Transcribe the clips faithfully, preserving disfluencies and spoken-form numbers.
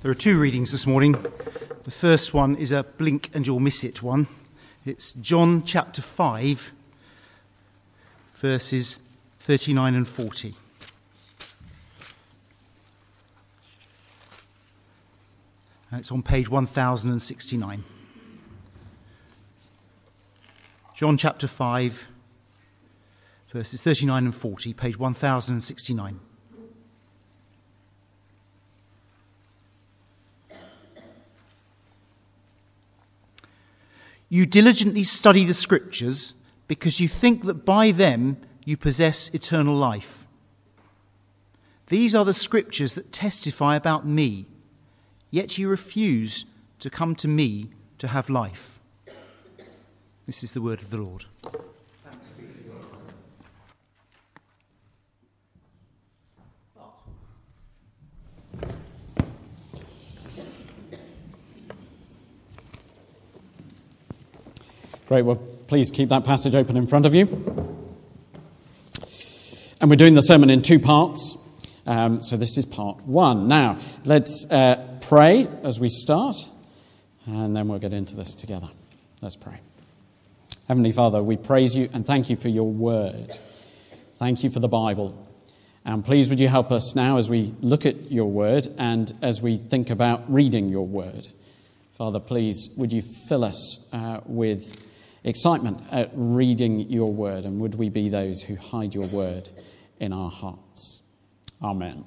There are two readings this morning. The first one is a blink and you'll miss it one. It's John chapter five, verses thirty-nine and forty. And it's on page one thousand sixty-nine. John chapter five, verses thirty-nine and forty, page one thousand sixty-nine. You diligently study the Scriptures because you think that by them you possess eternal life. These are the Scriptures that testify about me, yet you refuse to come to me to have life. This is the word of the Lord. Thanks be to God. Great, well, please keep that passage open in front of you. And we're doing the sermon in two parts. Um, so this is part one. Now, let's uh, pray as we start, and then we'll get into this together. Let's pray. Heavenly Father, we praise you and thank you for your word. Thank you for the Bible. And please would you help us now as we look at your word and as we think about reading your word. Father, please would you fill us uh, with excitement at reading your word, and would we be those who hide your word in our hearts. Amen.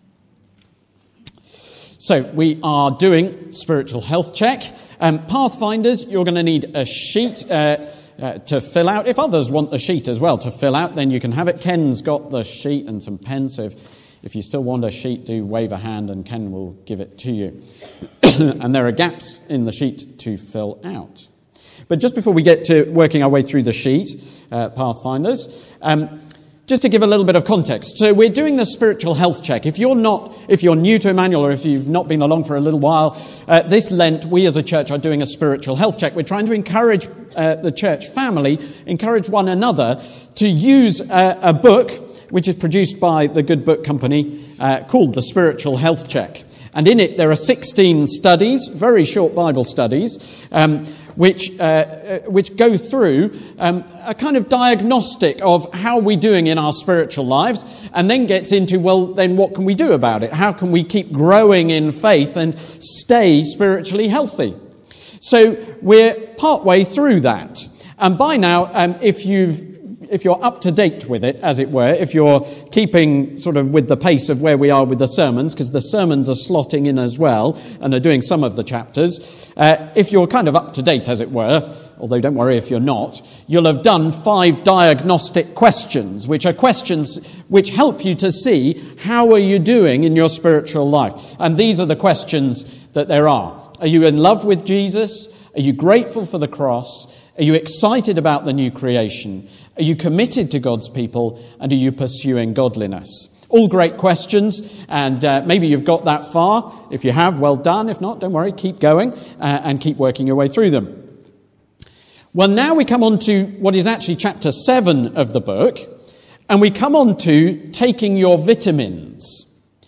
So we are doing spiritual health check. Um, Pathfinders, you're going to need a sheet uh, uh, to fill out. If others want the sheet as well to fill out, then you can have it. Ken's got the sheet and some pens, so if, if you still want a sheet, do wave a hand and Ken will give it to you. And there are gaps in the sheet to fill out. But just before we get to working our way through the sheet, uh, Pathfinders, um, just to give a little bit of context. So we're doing the spiritual health check. If you're not, if you're new to Emmanuel, or if you've not been along for a little while, uh, this Lent, we as a church are doing a spiritual health check. We're trying to encourage uh, the church family, encourage one another to use uh, a book which is produced by the Good Book Company uh, called The Spiritual Health Check. And in it, there are sixteen studies, very short Bible studies, um, which uh, which go through um, a kind of diagnostic of how we're doing in our spiritual lives, and then gets into, well, then what can we do about it? How can we keep growing in faith and stay spiritually healthy? So we're partway through that. And by now, um, if you've If you're up to date with it, as it were, if you're keeping sort of with the pace of where we are with the sermons, because the sermons are slotting in as well and are doing some of the chapters, uh, if you're kind of up to date, as it were, although don't worry if you're not, you'll have done five diagnostic questions, which are questions which help you to see how are you doing in your spiritual life. And these are the questions that there are. Are you in love with Jesus? Are you grateful for the cross? Are you excited about the new creation? Are you committed to God's people? And are you pursuing godliness? All great questions, and uh, maybe you've got that far. If you have, well done. If not, don't worry, keep going uh, and keep working your way through them. Well, now we come on to what is actually chapter seven of the book, and we come on to taking your vitamins.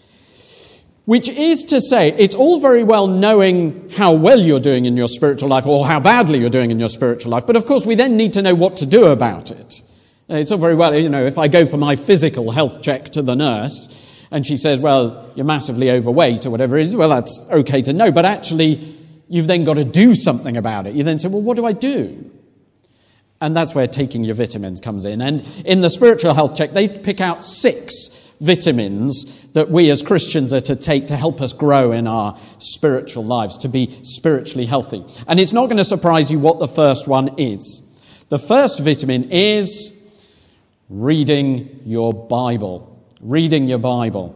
Which is to say, it's all very well knowing how well you're doing in your spiritual life or how badly you're doing in your spiritual life. But of course, we then need to know what to do about it. It's all very well, you know, if I go for my physical health check to the nurse and she says, well, you're massively overweight or whatever it is, well, that's okay to know. But actually, you've then got to do something about it. You then say, well, what do I do? And that's where taking your vitamins comes in. And in the spiritual health check, they pick out six vitamins that we as Christians are to take to help us grow in our spiritual lives, to be spiritually healthy. And it's not going to surprise you what the first one is. The first vitamin is reading your Bible. Reading your Bible.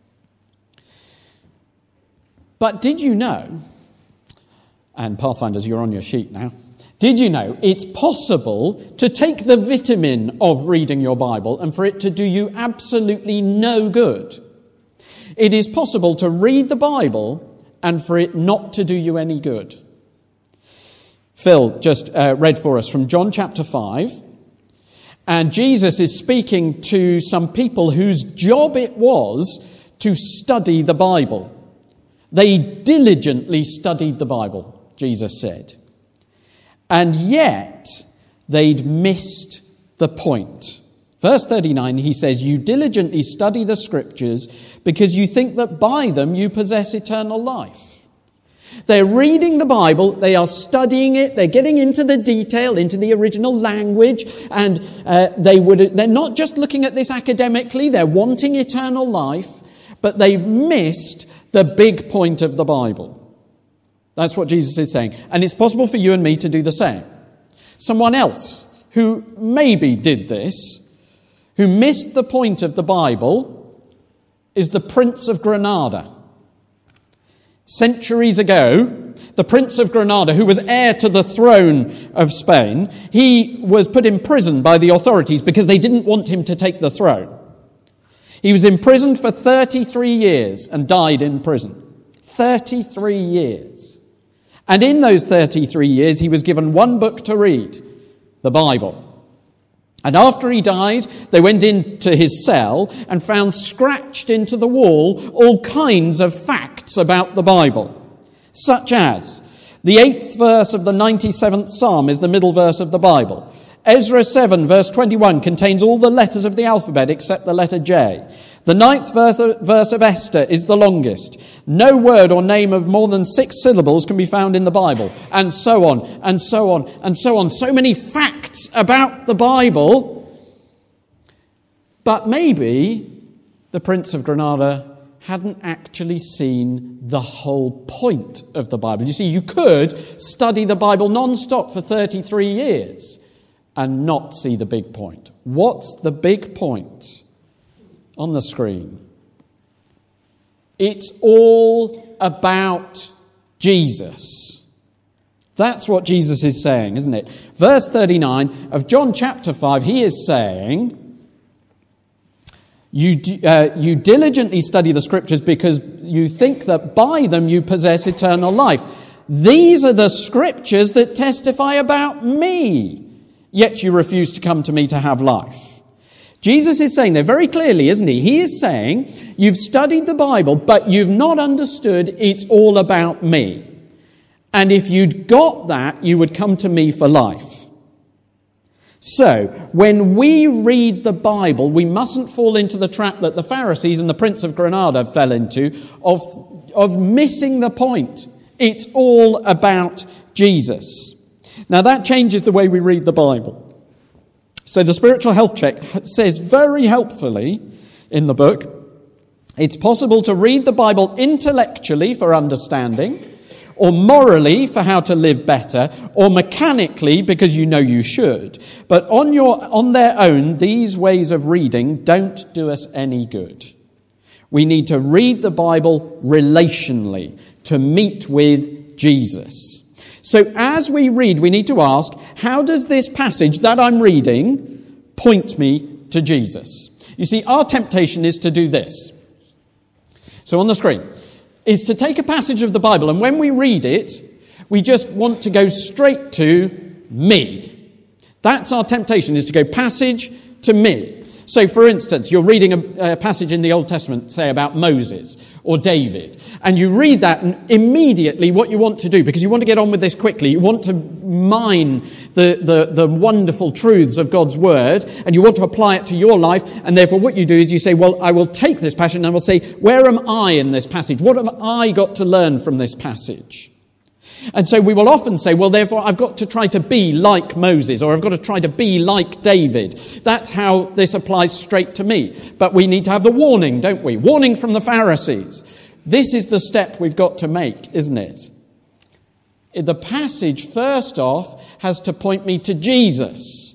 But did you know, and Pathfinders, you're on your sheet now, did you know it's possible to take the vitamin of reading your Bible and for it to do you absolutely no good? It is possible to read the Bible and for it not to do you any good. Phil just uh, read for us from John chapter five, and Jesus is speaking to some people whose job it was to study the Bible. They diligently studied the Bible, Jesus said. And yet, they'd missed the point. Verse thirty-nine, he says, "You diligently study the Scriptures because you think that by them you possess eternal life." They're reading the Bible, they are studying it, they're getting into the detail, into the original language, and uh, they would, they're not just looking at this academically, they're wanting eternal life, but they've missed the big point of the Bible. That's what Jesus is saying. And it's possible for you and me to do the same. Someone else who maybe did this, who missed the point of the Bible, is the Prince of Granada. Centuries ago, the Prince of Granada, who was heir to the throne of Spain, he was put in prison by the authorities because they didn't want him to take the throne. He was imprisoned for thirty-three years and died in prison. thirty-three years. And in those thirty-three years, he was given one book to read, the Bible. And after he died, they went into his cell and found scratched into the wall all kinds of facts about the Bible, such as the eighth verse of the ninety-seventh Psalm is the middle verse of the Bible. Ezra seven, verse twenty-one, contains all the letters of the alphabet except the letter J. The ninth verse of Esther is the longest. No word or name of more than six syllables can be found in the Bible. And so on, and so on, and so on. So many facts about the Bible. But maybe the Prince of Granada hadn't actually seen the whole point of the Bible. You see, you could study the Bible non-stop for thirty-three years and not see the big point. What's the big point? On the screen. It's all about Jesus. That's what Jesus is saying, isn't it? Verse thirty-nine of John chapter five, he is saying, you, uh, you diligently study the Scriptures because you think that by them you possess eternal life. These are the Scriptures that testify about me, yet you refuse to come to me to have life. Jesus is saying there very clearly, isn't he? He is saying, you've studied the Bible, but you've not understood it's all about me. And if you'd got that, you would come to me for life. So, when we read the Bible, we mustn't fall into the trap that the Pharisees and the Prince of Granada fell into of, of missing the point. It's all about Jesus. Now, that changes the way we read the Bible. So the Spiritual Health Check says very helpfully in the book, it's possible to read the Bible intellectually for understanding, or morally for how to live better, or mechanically because you know you should. But on your on their own, these ways of reading don't do us any good. We need to read the Bible relationally, to meet with Jesus. So as we read, we need to ask, how does this passage that I'm reading point me to Jesus? You see, our temptation is to do this. So on the screen, is to take a passage of the Bible, and when we read it, we just want to go straight to me. That's our temptation, is to go passage to me. So, for instance, you're reading a, a passage in the Old Testament, say, about Moses or David, and you read that, and immediately what you want to do, because you want to get on with this quickly, you want to mine the, the, the wonderful truths of God's Word, and you want to apply it to your life, and therefore what you do is you say, well, I will take this passage, and I will say, where am I in this passage? What have I got to learn from this passage? And so we will often say, well, therefore, I've got to try to be like Moses, or I've got to try to be like David. That's how this applies straight to me. But we need to have the warning, don't we? Warning from the Pharisees. This is the step we've got to make, isn't it? The passage, first off, has to point me to Jesus.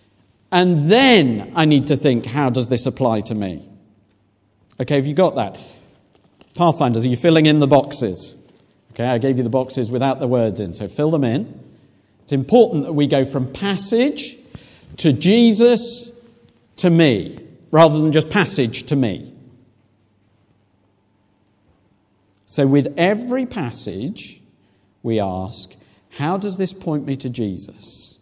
And then I need to think, how does this apply to me? Okay, have you got that? Pathfinders, are you filling in the boxes? Okay, I gave you the boxes without the words in, so fill them in. It's important that we go from passage to Jesus to me, rather than just passage to me. So with every passage, we ask, how does this point me to Jesus?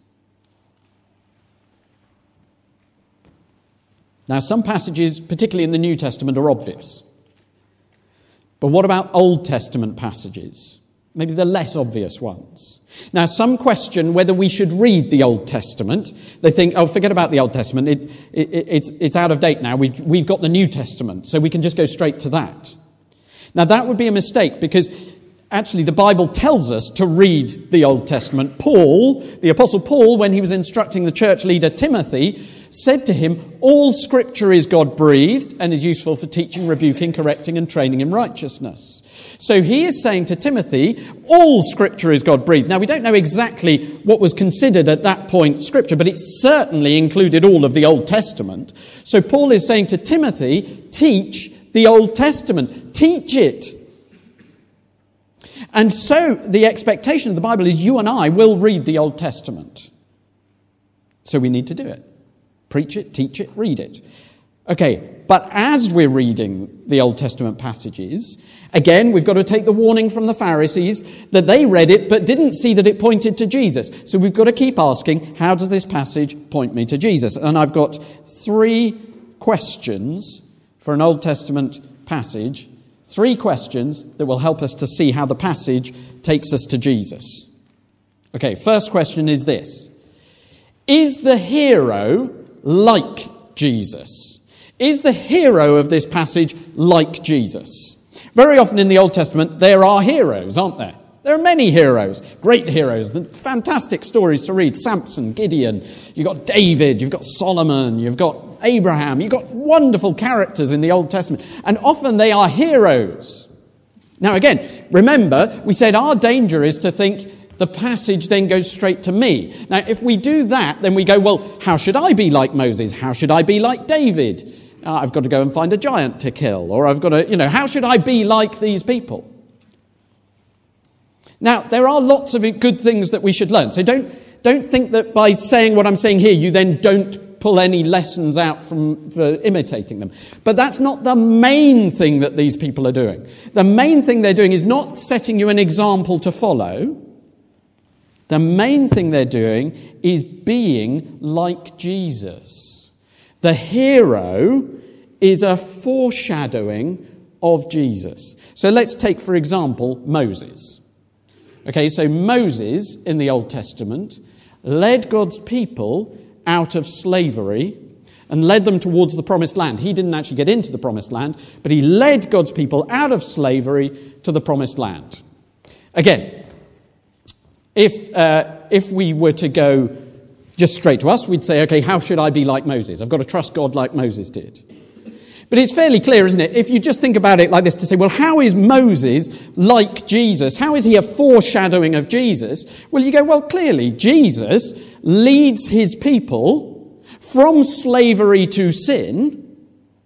Now, some passages, particularly in the New Testament, are obvious. But what about Old Testament passages? Maybe the less obvious ones. Now, some question whether we should read the Old Testament. They think, oh, forget about the Old Testament. It, it, it's, it's out of date now. We've, we've got the New Testament, so we can just go straight to that. Now, that would be a mistake because actually the Bible tells us to read the Old Testament. Paul, the Apostle Paul, when he was instructing the church leader Timothy, said to him, all Scripture is God-breathed and is useful for teaching, rebuking, correcting and training in righteousness. So he is saying to Timothy, all Scripture is God-breathed. Now, we don't know exactly what was considered at that point Scripture, but it certainly included all of the Old Testament. So Paul is saying to Timothy, teach the Old Testament. Teach it. And so the expectation of the Bible is you and I will read the Old Testament. So we need to do it. Preach it, teach it, read it. Okay, but as we're reading the Old Testament passages, again, we've got to take the warning from the Pharisees that they read it but didn't see that it pointed to Jesus. So we've got to keep asking, how does this passage point me to Jesus? And I've got three questions for an Old Testament passage, three questions that will help us to see how the passage takes us to Jesus. Okay, first question is this. Is the hero like Jesus? Is the hero of this passage like Jesus? Very often in the Old Testament, there are heroes, aren't there? There are many heroes, great heroes, fantastic stories to read. Samson, Gideon, you've got David, you've got Solomon, you've got Abraham, you've got wonderful characters in the Old Testament. And often they are heroes. Now again, remember, we said our danger is to think the passage then goes straight to me. Now, if we do that, then we go, well, how should I be like Moses? How should I be like David? Uh, I've got to go and find a giant to kill. Or I've got to, you know, how should I be like these people? Now, there are lots of good things that we should learn. So don't, don't think that by saying what I'm saying here, you then don't pull any lessons out from for imitating them. But that's not the main thing that these people are doing. The main thing they're doing is not setting you an example to follow. The main thing they're doing is being like Jesus. The hero is a foreshadowing of Jesus. So let's take, for example, Moses. Okay, so Moses in the Old Testament led God's people out of slavery and led them towards the promised land. He didn't actually get into the promised land, but he led God's people out of slavery to the promised land. Again, if uh, if we were to go just straight to us, we'd say, okay, how should I be like Moses? I've got to trust God like Moses did. But it's fairly clear, isn't it? If you just think about it like this, to say, well, how is Moses like Jesus? How is he a foreshadowing of Jesus? Well, you go, well, clearly, Jesus leads his people from slavery to sin,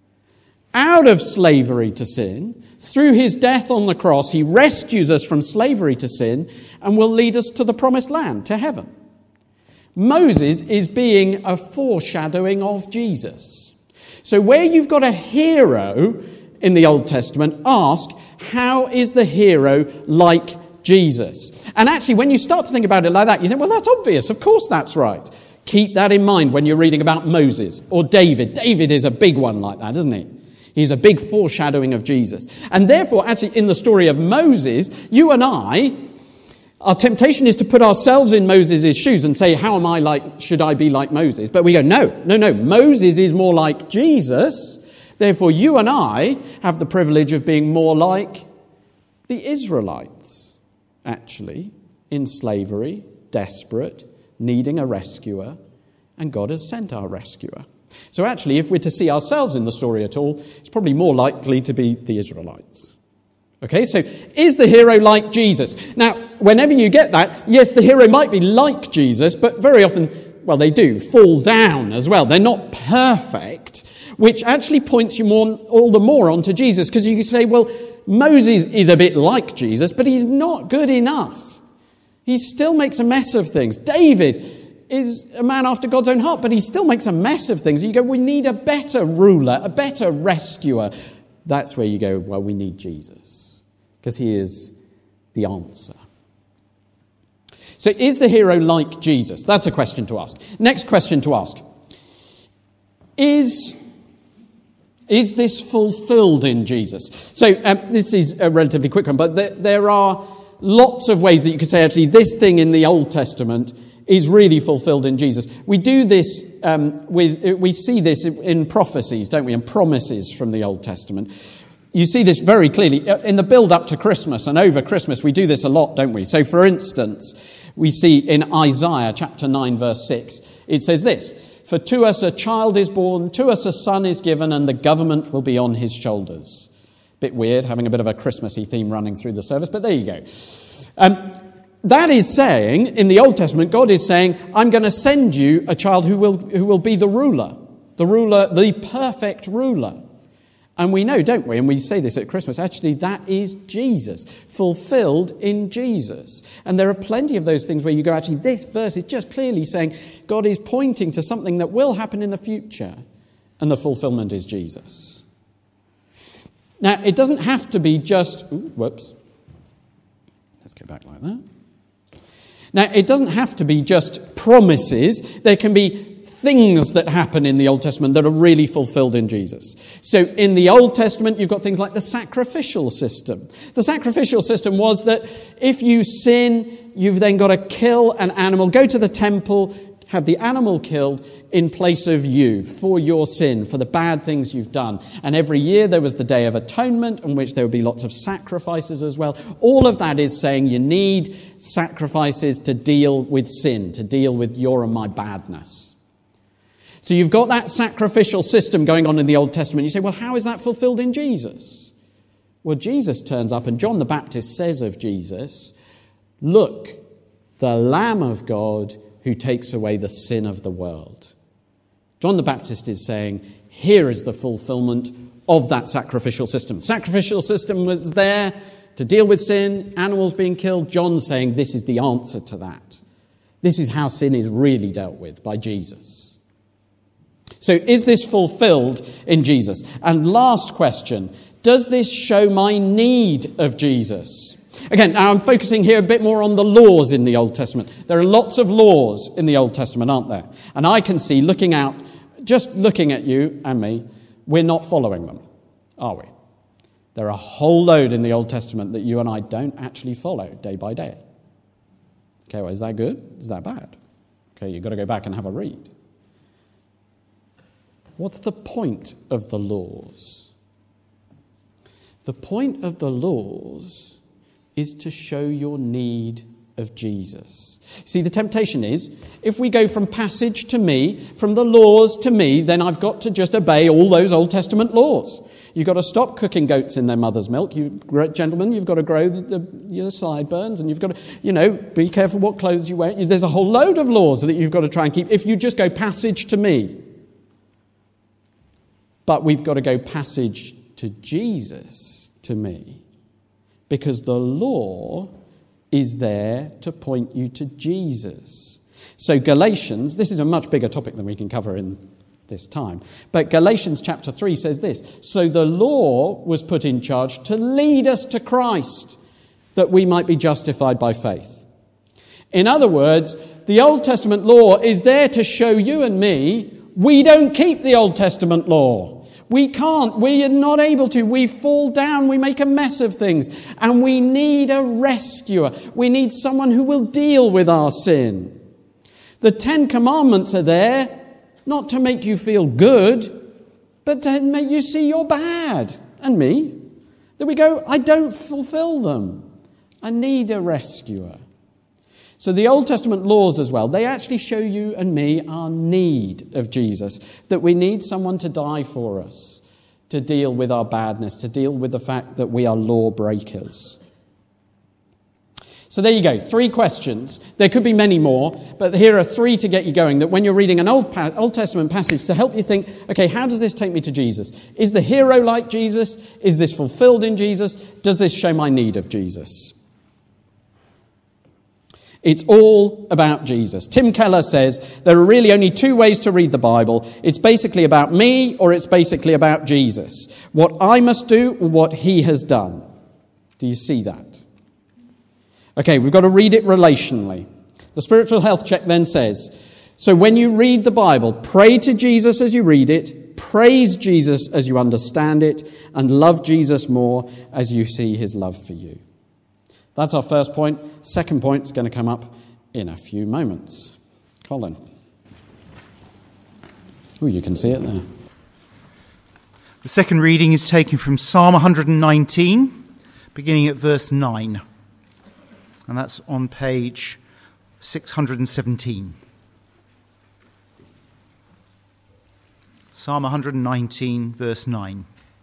out of slavery to sin. Through his death on the cross, he rescues us from slavery to sin and will lead us to the promised land, to heaven. Moses is being a foreshadowing of Jesus. So where you've got a hero in the Old Testament, ask, how is the hero like Jesus? And actually, when you start to think about it like that, you think, well, that's obvious. Of course that's right. Keep that in mind when you're reading about Moses or David. David is a big one like that, isn't he? He's a big foreshadowing of Jesus. And therefore, actually, in the story of Moses, you and I, our temptation is to put ourselves in Moses' shoes and say, how am I like, should I be like Moses? But we go, no, no, no, Moses is more like Jesus. Therefore, you and I have the privilege of being more like the Israelites, actually, in slavery, desperate, needing a rescuer, and God has sent our rescuer. So actually, if we're to see ourselves in the story at all, it's probably more likely to be the Israelites. Okay, so is the hero like Jesus? Now, whenever you get that, yes, the hero might be like Jesus, but very often, well, they do fall down as well. They're not perfect, which actually points you more, all the more onto Jesus, because you can say, well, Moses is a bit like Jesus, but he's not good enough. He still makes a mess of things. David is a man after God's own heart, but he still makes a mess of things. You go, we need a better ruler, a better rescuer. That's where you go, well, we need Jesus, because he is the answer. So is the hero like Jesus? That's a question to ask. Next question to ask. Is Is this fulfilled in Jesus? So um, this is a relatively quick one, but there, there are lots of ways that you could say, actually, this thing in the Old Testament is really fulfilled in Jesus. We do this um, with, we see this in prophecies, don't we, and promises from the Old Testament. You see this very clearly in the build-up to Christmas and over Christmas. We do this a lot, don't we? So, for instance, we see in Isaiah chapter nine, verse six, it says this, "For to us a child is born, to us a son is given, and the government will be on his shoulders." Bit weird, having a bit of a Christmassy theme running through the service, but there you go. Um, that is saying, in the Old Testament, God is saying, I'm going to send you a child who will who will be the ruler, the ruler, the perfect ruler. And we know, don't we, and we say this at Christmas, actually that is Jesus, fulfilled in Jesus. And there are plenty of those things where you go, actually this verse is just clearly saying God is pointing to something that will happen in the future, and the fulfillment is Jesus. Now, it doesn't have to be just, ooh, whoops, let's go back like that. Now, it doesn't have to be just promises. There can be things that happen in the Old Testament that are really fulfilled in Jesus. So in the Old Testament, you've got things like the sacrificial system. The sacrificial system was that if you sin, you've then got to kill an animal, go to the temple, have the animal killed in place of you for your sin, for the bad things you've done. And every year there was the Day of Atonement, in which there would be lots of sacrifices as well. All of that is saying you need sacrifices to deal with sin, to deal with your and my badness. So you've got that sacrificial system going on in the Old Testament. You say, well, how is that fulfilled in Jesus? Well, Jesus turns up, and John the Baptist says of Jesus, "Look, the Lamb of God who takes away the sin of the world." John the Baptist is saying, here is the fulfillment of that sacrificial system. Sacrificial system was there to deal with sin, animals being killed. John's saying this is the answer to that. This is how sin is really dealt with by Jesus. So is this fulfilled in Jesus? And last question, does this show my need of Jesus? Again, now I'm focusing here a bit more on the laws in the Old Testament. There are lots of laws in the Old Testament, aren't there? And I can see, looking out, just looking at you and me, we're not following them, are we? There are a whole load in the Old Testament that you and I don't actually follow day by day. Okay, well, is that good? Is that bad? Okay, you've got to go back and have a read. What's the point of the laws? The point of the laws is to show your need of Jesus. See, the temptation is, if we go from passage to me, from the laws to me, then I've got to just obey all those Old Testament laws. You've got to stop cooking goats in their mother's milk. You gentlemen, you've got to grow the, the, your sideburns, and you've got to, you know, be careful what clothes you wear. There's a whole load of laws that you've got to try and keep if you just go passage to me. But we've got to go passage to Jesus, to me, because the law is there to point you to Jesus. So Galatians, this is a much bigger topic than we can cover in this time, but Galatians chapter three says this, "So the law was put in charge to lead us to Christ, that we might be justified by faith." In other words, the Old Testament law is there to show you and me we don't keep the Old Testament law. We can't. We are not able to. We fall down. We make a mess of things. And we need a rescuer. We need someone who will deal with our sin. The Ten Commandments are there not to make you feel good, but to make you see you're bad. And me. That we go, I don't fulfill them. I need a rescuer. So the Old Testament laws as well, they actually show you and me our need of Jesus, that we need someone to die for us, to deal with our badness, to deal with the fact that we are lawbreakers. So there you go, three questions. There could be many more, but here are three to get you going, that when you're reading an Old, pa- Old Testament passage, to help you think, okay, how does this take me to Jesus? Is the hero like Jesus? Is this fulfilled in Jesus? Does this show my need of Jesus? It's all about Jesus. Tim Keller says there are really only two ways to read the Bible. It's basically about me, or it's basically about Jesus. What I must do, or what he has done. Do you see that? Okay, we've got to read it relationally. The spiritual health check then says, so when you read the Bible, pray to Jesus as you read it, praise Jesus as you understand it and love Jesus more as you see his love for you. That's our first point. Second point is going to come up in a few moments. Colin. Oh, you can see it there. The second reading is taken from Psalm one nineteen, beginning at verse nine. And that's on page six hundred seventeen. Psalm one nineteen, verse nine.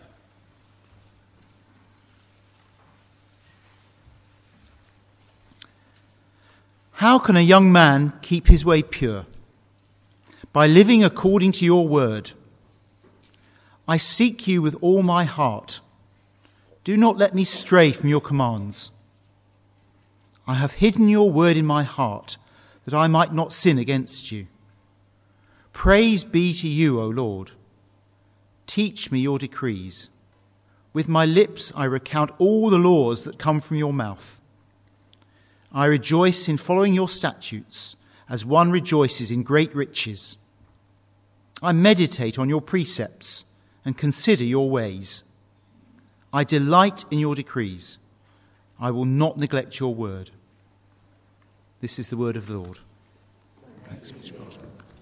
How can a young man keep his way pure? By living according to your word. I seek you with all my heart. Do not let me stray from your commands. I have hidden your word in my heart, that I might not sin against you. Praise be to you, O Lord. Teach me your decrees. With my lips I recount all the laws that come from your mouth. I rejoice in following your statutes, as one rejoices in great riches. I meditate on your precepts and consider your ways. I delight in your decrees. I will not neglect your word. This is the word of the Lord. Thanks be to God.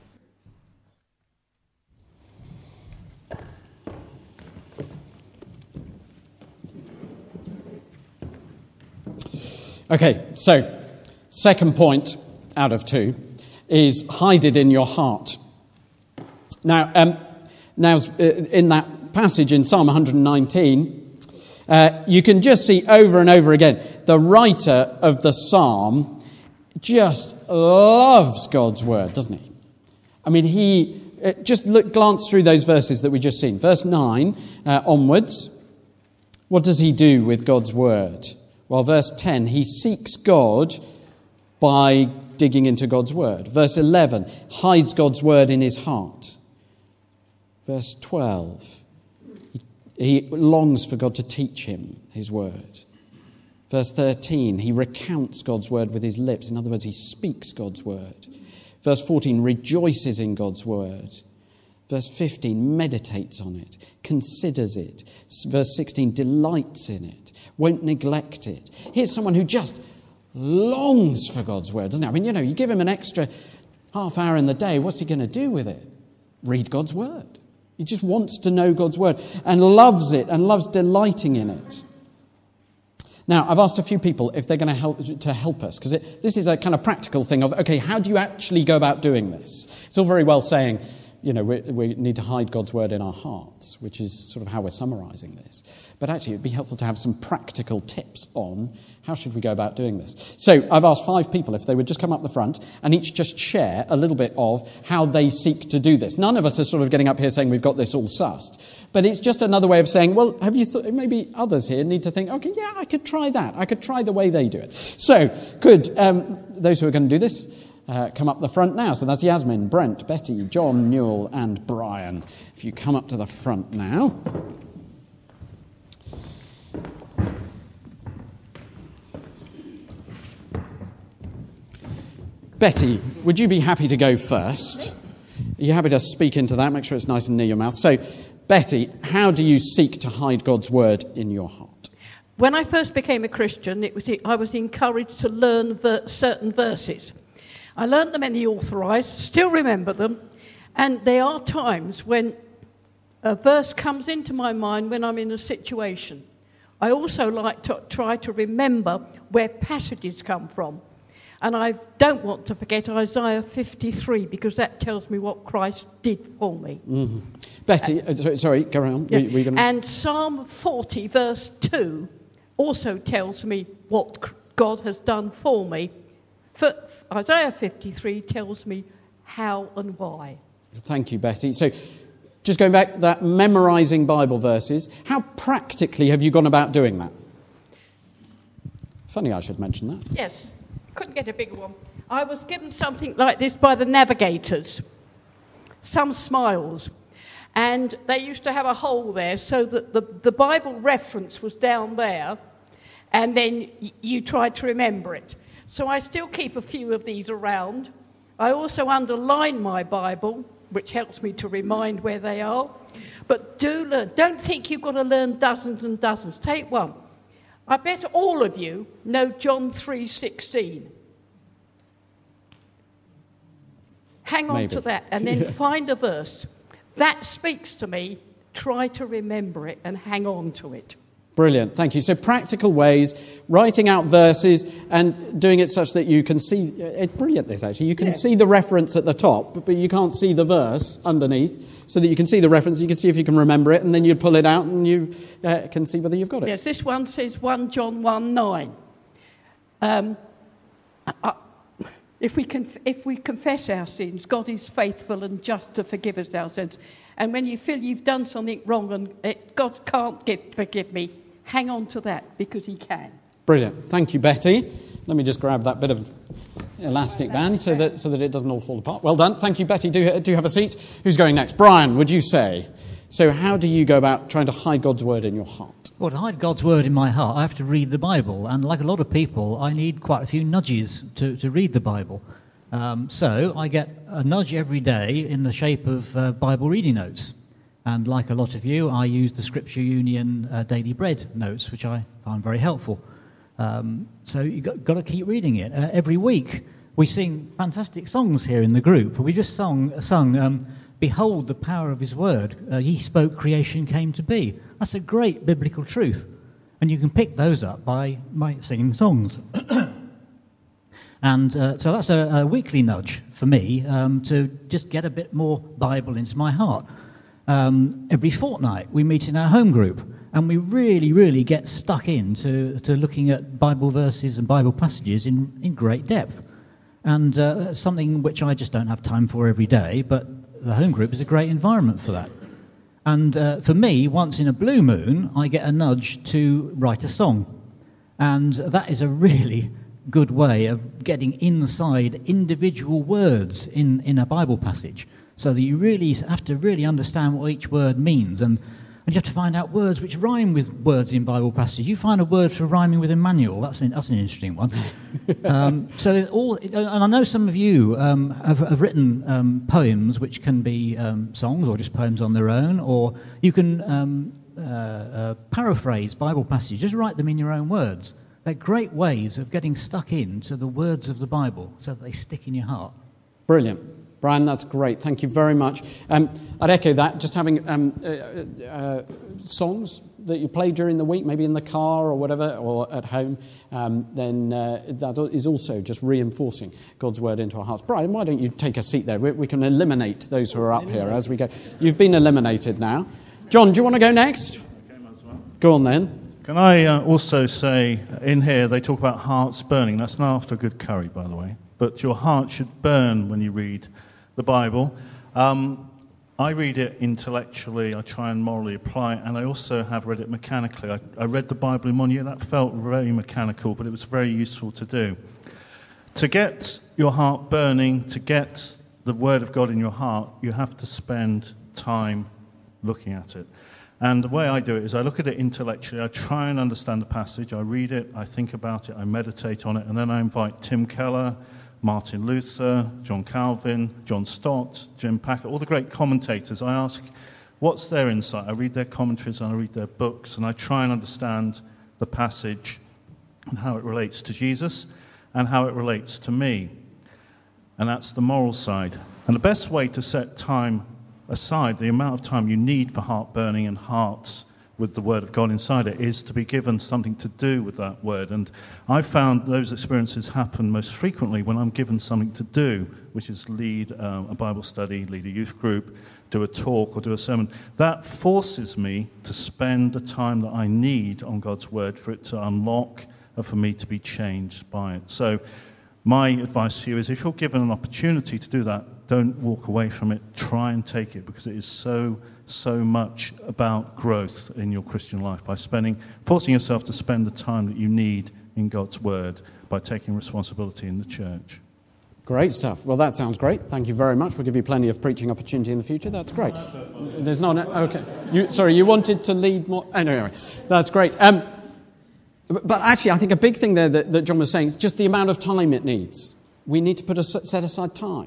Okay, so second point out of two is hide it in your heart. Now, um, now in that passage in Psalm one nineteen, uh, you can just see over and over again the writer of the psalm just loves God's word, doesn't he? I mean, he uh, just look, glance through those verses that we just seen. Verse nine uh, onwards, what does he do with God's word? Well, verse ten, he seeks God by digging into God's word. Verse eleven, hides God's word in his heart. Verse twelve, he, he longs for God to teach him his word. Verse thirteen, he recounts God's word with his lips. In other words, he speaks God's word. Verse fourteen, rejoices in God's word. Verse fifteen, meditates on it, considers it. Verse sixteen, delights in it, won't neglect it. Here's someone who just longs for God's word, doesn't he? I mean, you know, you give him an extra half hour in the day, what's he going to do with it? Read God's word. He just wants to know God's word and loves it and loves delighting in it. Now, I've asked a few people if they're going to help to help us, because this is a kind of practical thing of, okay, how do you actually go about doing this? It's all very well saying, you know, we, we need to hide God's word in our hearts, which is sort of how we're summarising this. But actually, it'd be helpful to have some practical tips on how should we go about doing this. So I've asked five people if they would just come up the front and each just share a little bit of how they seek to do this. None of us are sort of getting up here saying we've got this all sussed. But it's just another way of saying, well, have you thought, maybe others here need to think, okay, yeah, I could try that. I could try the way they do it. So, good. Um, those who are going to do this, Uh, come up the front now. So that's Yasmin, Brent, Betty, John, Newell and Brian. If you come up to the front now. Betty, would you be happy to go first? Are you happy to speak into that? Make sure it's nice and near your mouth. So, Betty, how do you seek to hide God's word in your heart? When I first became a Christian, it was I was encouraged to learn ver- certain verses. I learned them in the Authorised, still remember them, and there are times when a verse comes into my mind when I'm in a situation. I also like to try to remember where passages come from. And I don't want to forget Isaiah fifty-three, because that tells me what Christ did for me. Mm-hmm. Betty, uh, sorry, sorry, carry on. Yeah. We, we gonna... And Psalm forty, verse two, also tells me what God has done for me. For Isaiah fifty-three tells me how and why. Thank you, Betty. So, just going back to that memorising Bible verses, how practically have you gone about doing that? Funny I should mention that. Yes, couldn't get a bigger one. I was given something like this by the Navigators, some smiles, and they used to have a hole there so that the, the Bible reference was down there, and then y- you tried to remember it. So I still keep a few of these around. I also underline my Bible which helps me to remind where they are. But do learn. Don't think you've got to learn dozens and dozens. Take one. I bet all of you know John three sixteen. Hang on Maybe. to that and then yeah. find a verse. That speaks to me. Try to remember it and hang on to it. Brilliant, thank you. So practical ways, writing out verses and doing it such that you can see, it's brilliant this actually, you can yeah. see the reference at the top, but you can't see the verse underneath, so that you can see the reference, you can see if you can remember it, and then you pull it out and you uh, can see whether you've got it. Yes, this one says First John one nine. Um, I, if, we conf- if we confess our sins, God is faithful and just to forgive us our sins. And when you feel you've done something wrong and it, God can't give, forgive me, hang on to that because he can. Brilliant. Thank you, Betty. Let me just grab that bit of elastic band so that so that it doesn't all fall apart. Well done. Thank you, Betty. Do, do have a seat. Who's going next? Brian, would you say? So how do you go about trying to hide God's word in your heart? Well, to hide God's word in my heart, I have to read the Bible. And like a lot of people, I need quite a few nudges to, to read the Bible. Um, so I get a nudge every day in the shape of uh, Bible reading notes. And like a lot of you, I use the Scripture Union uh, Daily Bread notes, which I find very helpful. Um, so you've got, got to keep reading it. Uh, every week we sing fantastic songs here in the group. We just sung, sung um, Behold the Power of His Word. Uh, he spoke, creation came to be. That's a great biblical truth. And you can pick those up by, by singing songs. And uh, so that's a, a weekly nudge for me um, to just get a bit more Bible into my heart. Um, every fortnight we meet in our home group and we really, really get stuck into to looking at Bible verses and Bible passages in, in great depth. And uh, something which I just don't have time for every day, but the home group is a great environment for that. And uh, for me, once in a blue moon, I get a nudge to write a song. And that is a really good way of getting inside individual words in, in a Bible passage, so that you really have to really understand what each word means, and, and you have to find out words which rhyme with words in Bible passages. You find a word for rhyming with Emmanuel, that's an, that's an interesting one. um, so all, and I know some of you um, have, have written um, poems which can be um, songs or just poems on their own, or you can um, uh, uh, paraphrase Bible passages, just write them in your own words. They're great ways of getting stuck into the words of the Bible so that they stick in your heart. Brilliant. Brian, that's great. Thank you very much. Um, I'd echo that, just having um, uh, uh, songs that you play during the week, maybe in the car or whatever, or at home, um, then uh, that is also just reinforcing God's word into our hearts. Brian, why don't you take a seat there? We, we can eliminate those who are up here as we go. You've been eliminated now. John, do you want to go next? Okay, might as well. Go on then. Can I uh, also say, in here, they talk about hearts burning. That's not after a good curry, by the way. But your heart should burn when you read the Bible. Um, I read it intellectually. I try and morally apply it. And I also have read it mechanically. I, I read the Bible in one year. That felt very mechanical, but it was very useful to do. To get your heart burning, to get the Word of God in your heart, you have to spend time looking at it. And the way I do it is I look at it intellectually, I try and understand the passage, I read it, I think about it, I meditate on it, and then I invite Tim Keller, Martin Luther, John Calvin, John Stott, Jim Packer, all the great commentators. I ask, what's their insight? I read their commentaries and I read their books, and I try and understand the passage and how it relates to Jesus and how it relates to me. And that's the moral side. And the best way to set time aside, the amount of time you need for heart burning and hearts with the Word of God inside it, is to be given something to do with that Word. And I've found those experiences happen most frequently when I'm given something to do, which is lead um, a Bible study, lead a youth group, do a talk or do a sermon. That forces me to spend the time that I need on God's Word for it to unlock and for me to be changed by it. So my advice to you is, if you're given an opportunity to do that, don't walk away from it. Try and take it, because it is so, so much about growth in your Christian life by spending, forcing yourself to spend the time that you need in God's Word by taking responsibility in the church. Great stuff. Well, that sounds great. Thank you very much. We'll give you plenty of preaching opportunity in the future. That's great. There's not... Okay. You, sorry, you wanted to lead more... Oh, no, anyway. That's great. Um, but actually, I think a big thing there that, that John was saying is just the amount of time it needs. We need to put a, set aside time.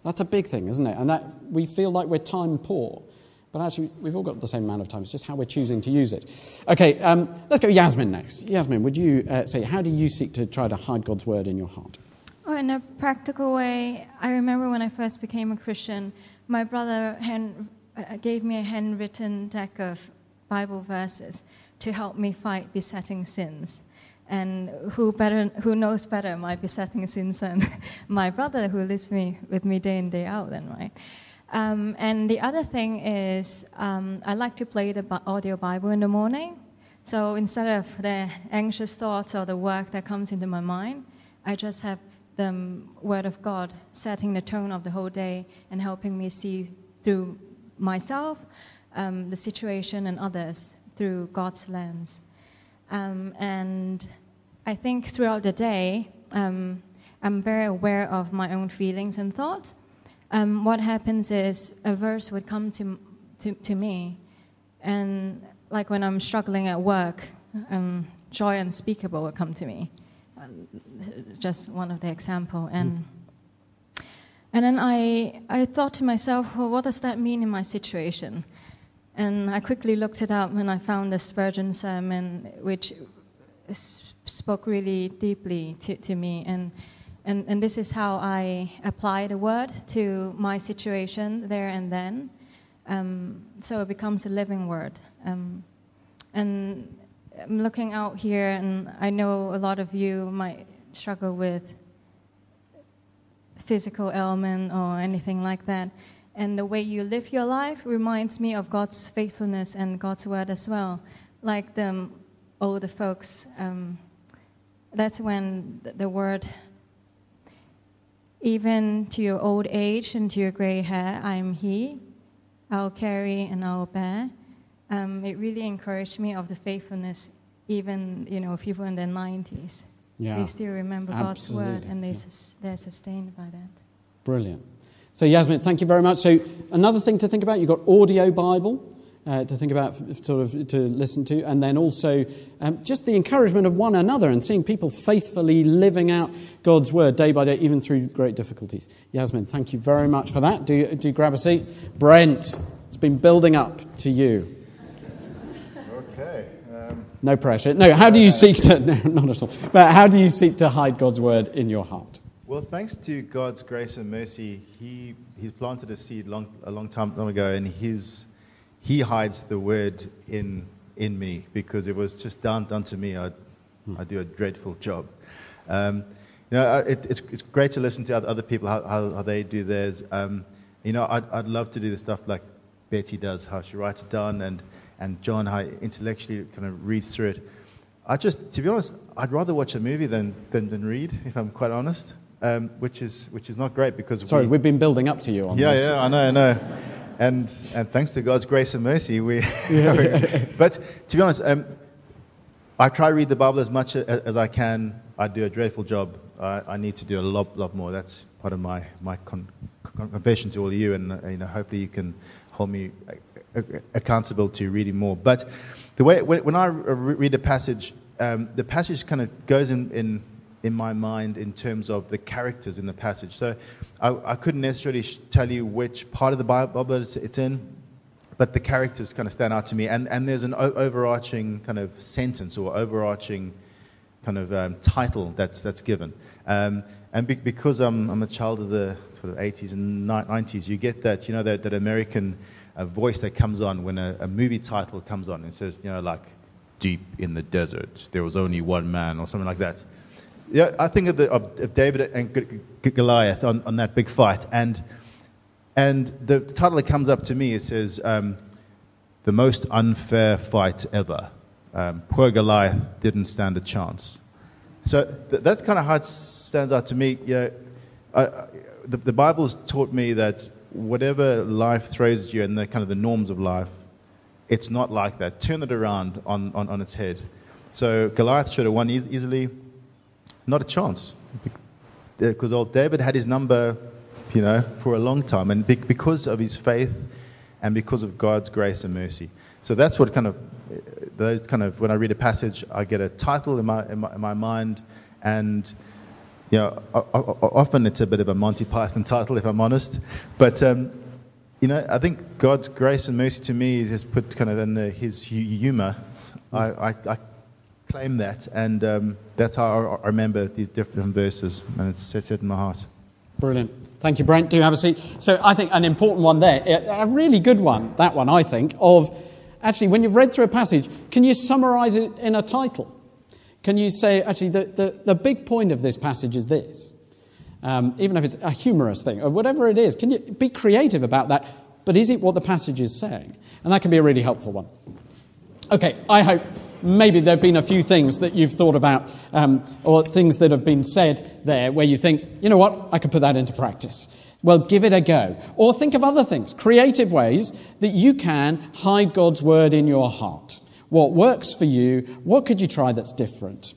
That's a big thing, isn't it? And that we feel like we're time poor. But actually, we've all got the same amount of time. It's just how we're choosing to use it. Okay, um, let's go Yasmin next. Yasmin, would you uh, say, how do you seek to try to hide God's word in your heart? Oh, in a practical way, I remember when I first became a Christian, my brother hand, uh, gave me a handwritten deck of Bible verses to help me fight besetting sins. And who better, who knows better my besetting sins than my brother who lives me with me day in, day out then, right? Um, and the other thing is um, I like to play the audio Bible in the morning. So instead of the anxious thoughts or the work that comes into my mind, I just have the Word of God setting the tone of the whole day and helping me see through myself, um, the situation, and others through God's lens. Um, and I think throughout the day, um, I'm very aware of my own feelings and thoughts. Um, what happens is a verse would come to, to to me, and like when I'm struggling at work, um, joy unspeakable would come to me. Um, just one of the example, and mm. and then I I thought to myself, well, what does that mean in my situation? And I quickly looked it up, and I found the Spurgeon sermon, which s- spoke really deeply to, to me, and. And, and this is how I apply the word to my situation there and then. Um, so it becomes a living word. Um, and I'm looking out here, and I know a lot of you might struggle with physical ailment or anything like that. And the way you live your life reminds me of God's faithfulness and God's word as well. Like the older folks, um, that's when the, the word... Even to your old age and to your gray hair, I am He. I'll carry and I'll bear. Um, it really encouraged me of the faithfulness, even you know people in their nineties. Yeah, they still remember absolutely. God's word, and they yeah. sus- they're sustained by that. Brilliant. So Yasmin, thank you very much. So another thing to think about, you've got audio Bible. Uh, to think about, sort of, to listen to, and then also um, just the encouragement of one another and seeing people faithfully living out God's word day by day, even through great difficulties. Yasmin, thank you very much for that. Do do grab a seat. Brent, it's been building up to you. Okay. Um, no pressure. No. How do you seek to? No, not at all. But how do you seek to hide God's word in your heart? Well, thanks to God's grace and mercy, He He's planted a seed long a long time ago, and His He hides the word in in me, because it was just down, down to me. I I do a dreadful job. Um, you know, it, it's it's great to listen to other people how how, how they do theirs. Um, you know, I'd I'd love to do the stuff like Betty does, how she writes it down, and and John how he intellectually kind of reads through it. I just, to be honest, I'd rather watch a movie than than, than read, if I'm quite honest. Um, which is which is not great because sorry, we, we've been building up to you on yeah this. yeah I know I know. And and thanks to God's grace and mercy, we. Yeah. But to be honest, um, I try to read the Bible as much as, as I can. I do a dreadful job. I, I need to do a lot, lot more. That's part of my my con- con- confession to all of you, and uh, you know, hopefully you can hold me accountable to reading more. But the way when, when I read a passage, um, the passage kind of goes in, in in my mind in terms of the characters in the passage. So I, I couldn't necessarily sh- tell you which part of the Bible it's, it's in, but the characters kind of stand out to me. And, and there's an o- overarching kind of sentence or overarching kind of um, title that's that's given. Um, and be- because I'm, I'm a child of the sort of eighties and nineties, you get that, you know, that, that American uh, voice that comes on when a, a movie title comes on and says, you know, like, Deep in the Desert, there was only one man, or something like that. Yeah, I think of, the, of, of David and G- G- Goliath on, on that big fight, and and the title that comes up to me, it says, um, the most unfair fight ever. Um, poor Goliath didn't stand a chance. So th- that's kind of how it stands out to me. You know, I, I, the, the Bible's taught me that whatever life throws at you and the kind of the norms of life, it's not like that. Turn it around on, on, on its head. So Goliath should have won e- easily. Not a chance, because old David had his number, you know, for a long time, and be- because of his faith, and because of God's grace and mercy. So that's what kind of those kind of when I read a passage, I get a title in my in my, in my mind, and Yeah, o- o- often it's a bit of a Monty Python title, if I'm honest. But, um, you know, I think God's grace and mercy to me is put kind of in the, his hu- humour. I, I, I claim that, and um, that's how I, I remember these different verses, and it's set in my heart. Brilliant. Thank you, Brent. Do have a seat. So I think an important one there, a really good one, that one, I think, of actually when you've read through a passage, can you summarise it in a title? Can you say, actually, the, the, the big point of this passage is this? Um, even if it's a humorous thing, or whatever it is, can you be creative about that? But is it what the passage is saying? And that can be a really helpful one. Okay, I hope maybe there have been a few things that you've thought about, um, or things that have been said there where you think, you know what, I could put that into practice. Well, give it a go. Or think of other things, creative ways that you can hide God's word in your heart. What works for you? What could you try that's different?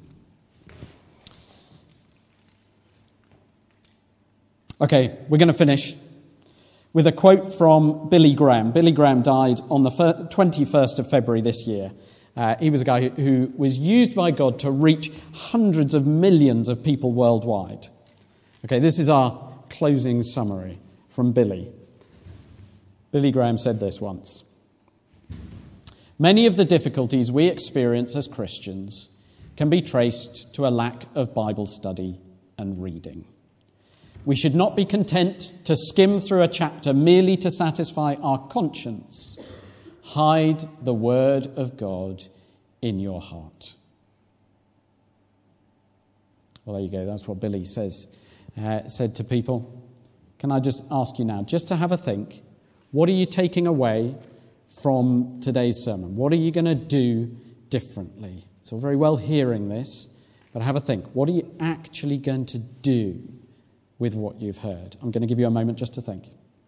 Okay, we're going to finish with a quote from Billy Graham. Billy Graham died on the twenty-first of February this year. Uh, he was a guy who, who was used by God to reach hundreds of millions of people worldwide. Okay, this is our closing summary from Billy. Billy Graham said this once. Many of the difficulties we experience as Christians can be traced to a lack of Bible study and reading. We should not be content to skim through a chapter merely to satisfy our conscience. Hide the word of God in your heart. Well, there you go. That's what Billy says, uh, said to people. Can I just ask you now, just to have a think, what are you taking away from today's sermon? What are you going to do differently? It's all very well hearing this, but have a think. What are you actually going to do with what you've heard? I'm going to give you a moment just to think.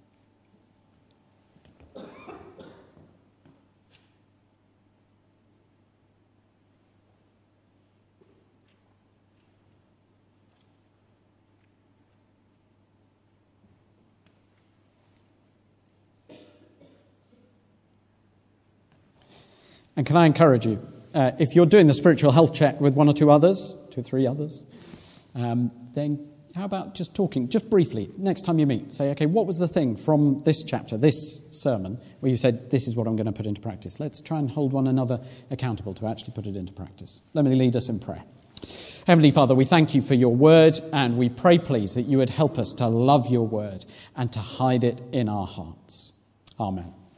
And can I encourage you, uh, if you're doing the spiritual health check with one or two others, two or three others, um, then how about just talking, just briefly, next time you meet, say, okay, what was the thing from this chapter, this sermon, where you said, this is what I'm going to put into practice? Let's try and hold one another accountable to actually put it into practice. Let me lead us in prayer. Heavenly Father, we thank you for your word, and we pray, please, that you would help us to love your word and to hide it in our hearts. Amen.